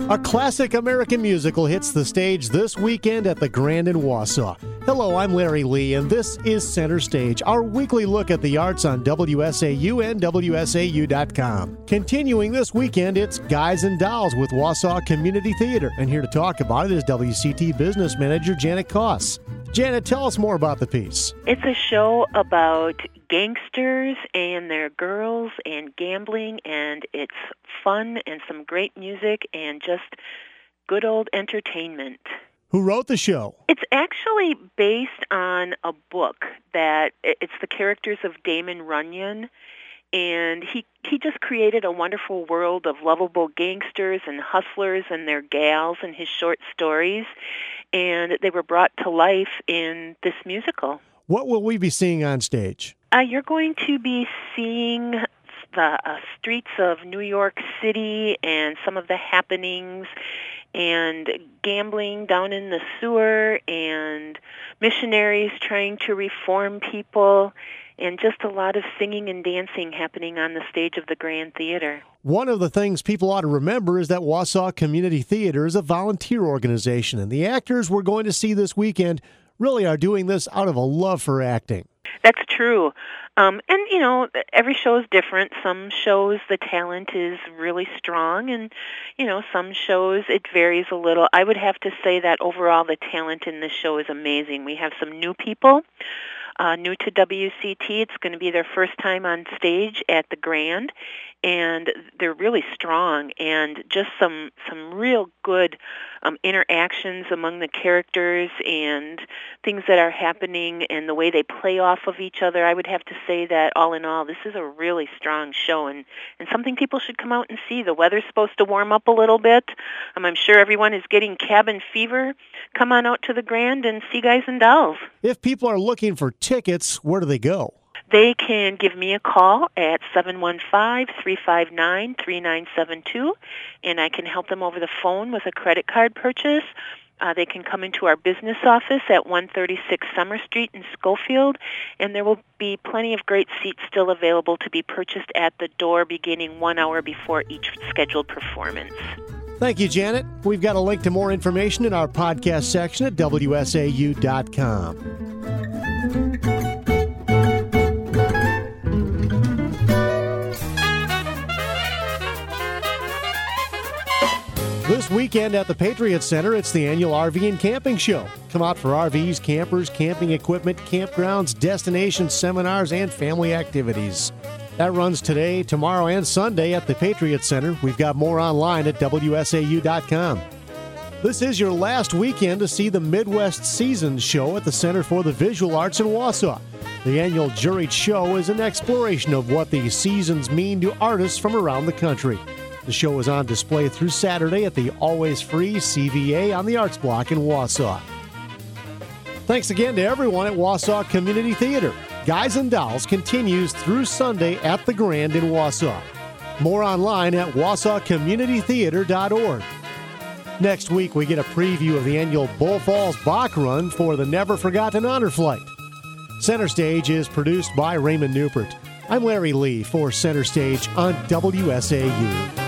A classic American musical hits the stage this weekend at the Grand in Wausau. Hello, I'm Larry Lee, and this is Center Stage, our weekly look at the arts on WSAU and WSAU.com. Continuing this weekend, it's Guys and Dolls with Wausau Community Theater, and here to talk about it is WCT Business Manager Janet Koss. Janet, tell us more about the piece. It's a show about gangsters and their girls and gambling, and it's fun and some great music and just good old entertainment. Who wrote the show? It's actually based on a book that it's the characters of Damon Runyon, and he just created a wonderful world of lovable gangsters and hustlers and their gals and his short stories, and they were brought to life in this musical. What will we be seeing on stage? You're going to be seeing the streets of New York City and some of the happenings and gambling down in the sewer and missionaries trying to reform people and just a lot of singing and dancing happening on the stage of the Grand Theater. One of the things people ought to remember is that Wausau Community Theater is a volunteer organization, and the actors we're going to see this weekend really are doing this out of a love for acting. That's true. And, you know, every show is different. Some shows the talent is really strong, and, you know, some shows it varies a little. I would have to say that overall the talent in this show is amazing. We have some new people, new to WCT. It's going to be their first time on stage at the Grand, and they're really strong, and just some real good interactions among the characters and things that are happening and the way they play off of each other. I would have to say that all in all, this is a really strong show and something people should come out and see. The weather's supposed to warm up a little bit. I'm sure everyone is getting cabin fever. Come on out to the Grand and see Guys and Dolls. If people are looking for tickets, where do they go? They can give me a call at 715-359-3972, and I can help them over the phone with a credit card purchase. They can come into our business office at 136 Summer Street in Schofield, and there will be plenty of great seats still available to be purchased at the door beginning 1 hour before each scheduled performance. Thank you, Janet. We've got a link to more information in our podcast section at WSAU.com. This weekend at the Patriot Center, it's the annual RV and Camping Show. Come out for RVs, campers, camping equipment, campgrounds, destinations, seminars, and family activities. That runs today, tomorrow, and Sunday at the Patriot Center. We've got more online at WSAU.com. This is your last weekend to see the Midwest Seasons Show at the Center for the Visual Arts in Wausau. The annual juried show is an exploration of what the seasons mean to artists from around the country. The show is on display through Saturday at the always free CVA on the Arts Block in Wausau. Thanks again to everyone at Wausau Community Theater. Guys and Dolls continues through Sunday at the Grand in Wausau. More online at wausaucommunitytheater.org. Next week, we get a preview of the annual Bull Falls Bach Run for the Never Forgotten Honor Flight. Center Stage is produced by Raymond Newport. I'm Larry Lee for Center Stage on WSAU.